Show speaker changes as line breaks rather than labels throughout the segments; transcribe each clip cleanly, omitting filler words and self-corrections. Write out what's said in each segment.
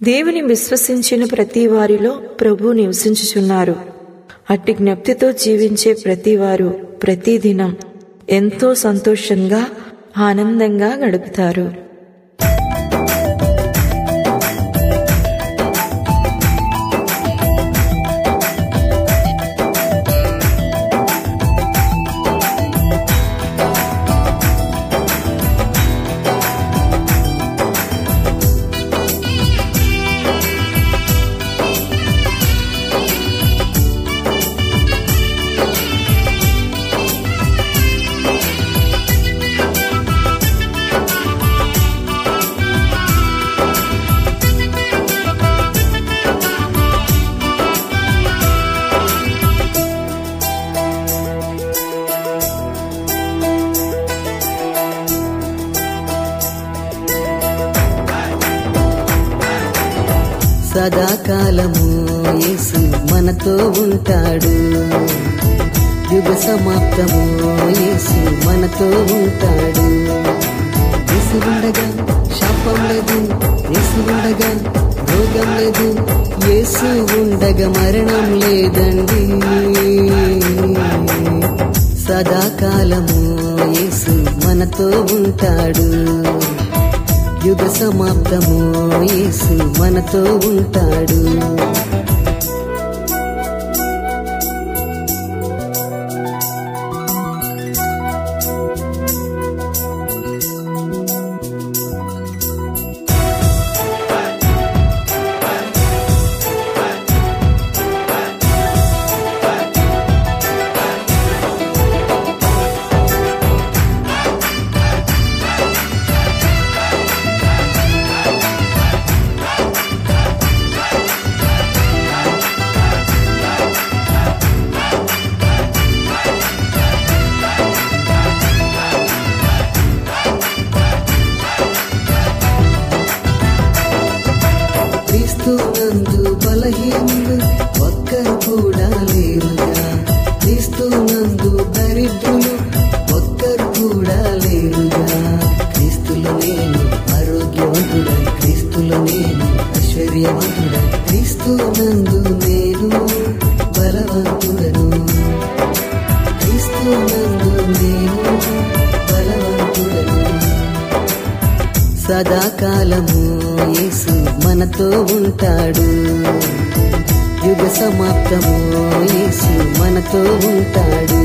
దేవుని విశ్వసించిన ప్రతి వారిలో ప్రభు నివసించుచున్నారు. అట్టి జ్ఞప్తితో జీవించే ప్రతివారు ప్రతిదినం ఎంతో సంతోషంగా ఆనందంగా గడుపుతారు.
సదాకాలము యేసు మనతో ఉంటాడు. యుగ సమాప్తము యేసు మనతో ఉంటాడు. యేసు ఉండగా శాపం లేదు, యేసు ఉండగా రోగం లేదు, యేసు ఉండగా మరణం లేదండి. సదాకాలము యేసు మనతో ఉంటాడు. యుగ సమాప్తము యేసు మనతో ఉంటాడు. క్రీస్తునందు బలహీనులు ఒక్కరు కూడా లేరుగా, క్రీస్తునందు దరిద్రులు ఒక్కరు కూడా లేరుగా. క్రీస్తులో నేను ఆరోగ్యవంతుడని, క్రీస్తులో నేను ఐశ్వర్యవంతుడని, క్రీస్తునందు నేను బలవంతుడను, క్రీస్తునందు నేను బలవంతుడను. సదాకాలము యేసు మనతో ఉంటాడు. యుగ సమాప్తము యేసు మనతో ఉంటాడు.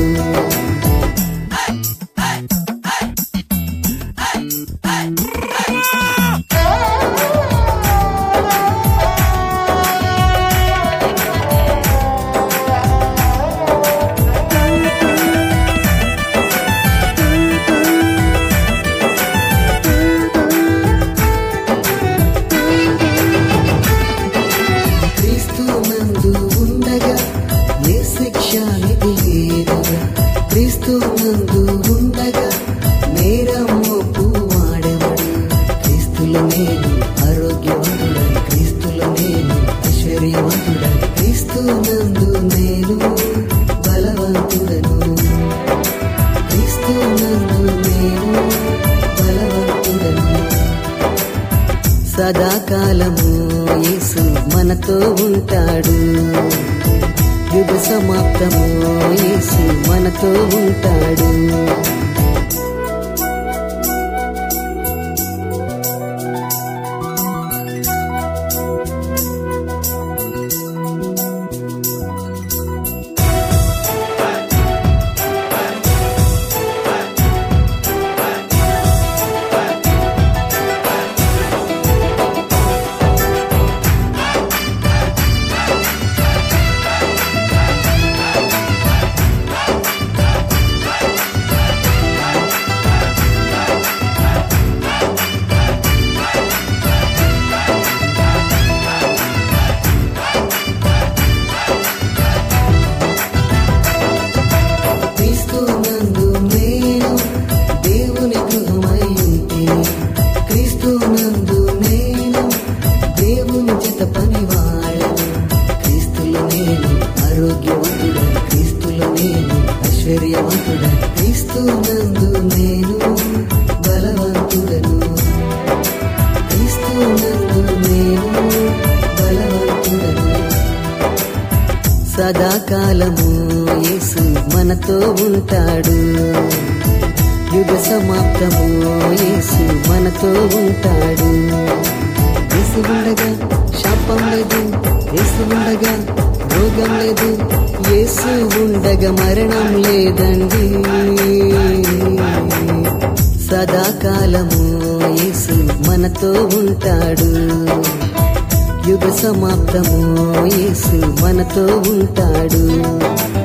క్రీస్తునందు ఉండగా నేరం మోపు వాడెవడు, క్రీస్తులో నేను ఆరోగ్యవంతుడని, క్రీస్తులో నేను ఐశ్వర్యవంతుడని, క్రీస్తునందు నేను బలవంతుడను, క్రీస్తునందు నేను బలవంతుడను. సదాకాలము యేసు మనతో ఉంటాడు. యుగ సమాప్తము యేసు మనతో ఉంటాడు. సదాకాలము యేసు మనతో ఉంటాడు. యుగ సమాప్తము యేసు మనతో ఉంటాడు. యేసు ఉండగా శాపం లేదు, యేసు ఉండగా రోగం లేదు, యేసు ఉండగా మరణం లేదండి. సదాకాలము యేసు మనతో ఉంటాడు. యుగ సమాప్తము యేసు మనతో ఉంటాడు.